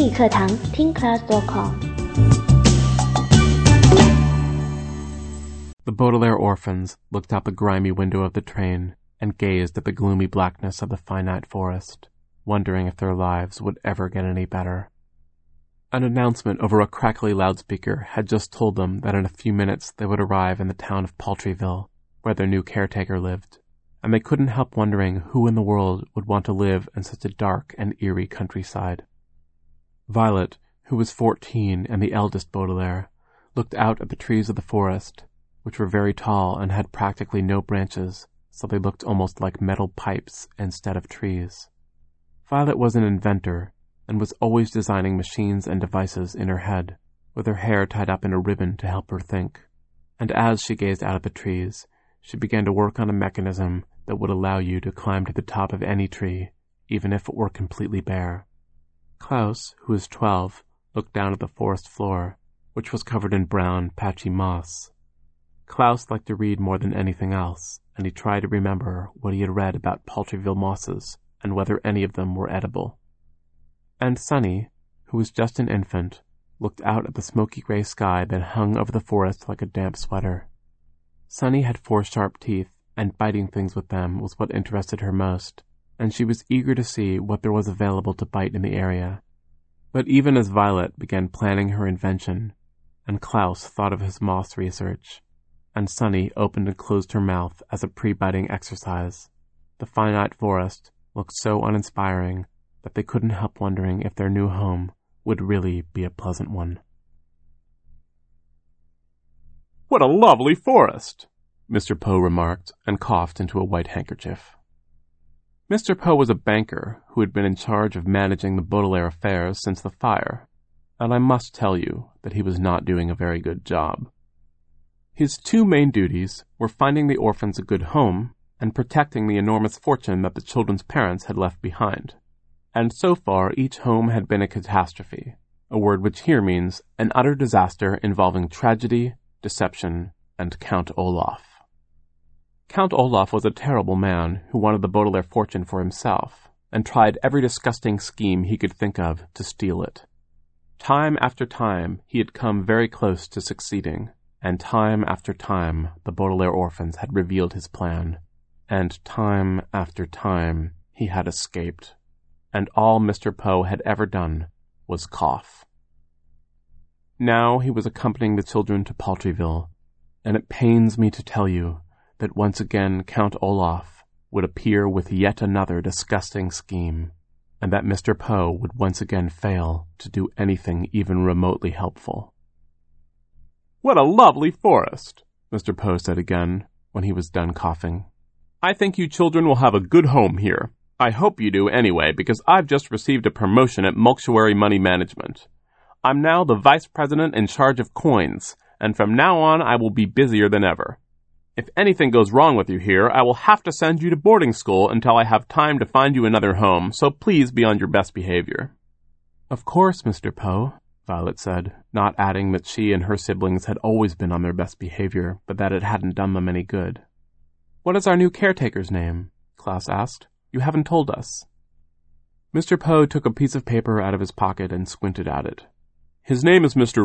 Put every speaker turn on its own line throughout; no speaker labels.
英语课堂听 class.com。
The Baudelaire orphans looked out the grimy window of the train and gazed at the gloomy blackness of the finite forest, wondering if their lives would ever get any better. An announcement over a crackly loudspeaker had just told them that in a few minutes they would arrive in the town of Paltryville, where their new caretaker lived, and they couldn't help wondering who in the world would want to live in such a dark and eerie countryside. Violet, who was 14 and the eldest Baudelaire, looked out at the trees of the forest, which were very tall and had practically no branches, so they looked almost like metal pipes instead of trees. Violet was an inventor, and was always designing machines and devices in her head, with her hair tied up in a ribbon to help her think. And as she gazed out at the trees, she began to work on a mechanism that would allow you to climb to the top of any tree, even if it were completely bare. Klaus, who was 12, looked down at the forest floor, which was covered in brown, patchy moss. Klaus liked to read more than anything else, and he tried to remember what he had read about Paltryville mosses and whether any of them were edible. And Sunny, who was just an infant, looked out at the smoky gray sky that hung over the forest like a damp sweater. Sunny had 4 sharp teeth, and biting things with them was what interested her most, and she was eager to see what there was available to bite in the area. But even as Violet began planning her invention, and Klaus thought of his moss research, and Sunny opened and closed her mouth as a pre-biting exercise, the finite forest looked so uninspiring that they couldn't help wondering if their new home would really be a pleasant one. "What a lovely forest!" Mr. Poe remarked, and coughed into a white handkerchief. Mr. Poe was a banker who had been in charge of managing the Baudelaire affairs since the fire, and I must tell you that he was not doing a very good job. His 2 main duties were finding the orphans a good home and protecting the enormous fortune that the children's parents had left behind. And so far each home had been a catastrophe, a word which here means an utter disaster involving tragedy, deception, and Count Olaf. Count Olaf was a terrible man who wanted the Baudelaire fortune for himself, and tried every disgusting scheme he could think of to steal it. Time after time he had come very close to succeeding, and time after time the Baudelaire orphans had revealed his plan, and time after time he had escaped. And all Mr. Poe had ever done was cough. Now he was accompanying the children to Paltryville, and it pains me to tell you that once again Count Olaf would appear with yet another disgusting scheme, and that Mr. Poe would once again fail to do anything even remotely helpful. "What a lovely forest," Mr. Poe said again, when he was done coughing. "I think you children will have a good home here. I hope you do anyway, because I've just received a promotion at Mulctuary Money Management. I'm now the vice president in charge of coins, and from now on I will be busier than ever. If anything goes wrong with you here, I will have to send you to boarding school until I have time to find you another home, so please be on your best behavior." "Of course, Mr. Poe," Violet said, not adding that she and her siblings had always been on their best behavior, but that it hadn't done them any good. "What is our new caretaker's name?" Klaus asked. "You haven't told us." Mr. Poe took a piece of paper out of his pocket and squinted at it. "His name is Mr.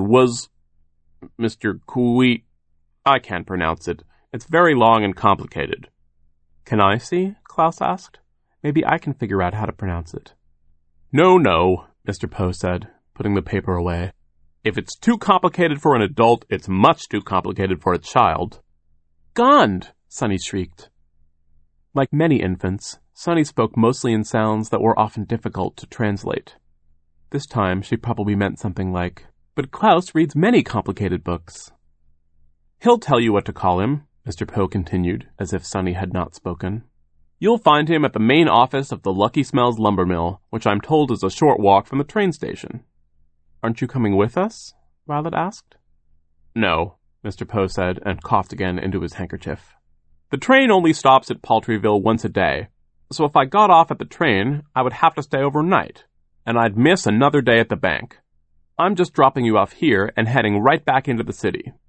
Kui. I can't pronounce it. It's very long and complicated." "Can I see?" Klaus asked. "Maybe I can figure out how to pronounce it." No, Mr. Poe said, putting the paper away. "If it's too complicated for an adult, it's much too complicated for a child." "Gond!" Sunny shrieked. Like many infants, Sunny spoke mostly in sounds that were often difficult to translate. This time she probably meant something like, "But Klaus reads many complicated books." "He'll tell you what to call him," Mr. Poe continued, as if Sunny had not spoken. "You'll find him at the main office of the Lucky Smells lumber mill, which I'm told is a short walk from the train station." "Aren't you coming with us?" Violet asked. "No," Mr. Poe said, and coughed again into his handkerchief. "The train only stops at Paltryville once a day, so if I got off at the train, I would have to stay overnight, and I'd miss another day at the bank. I'm just dropping you off here and heading right back into the city.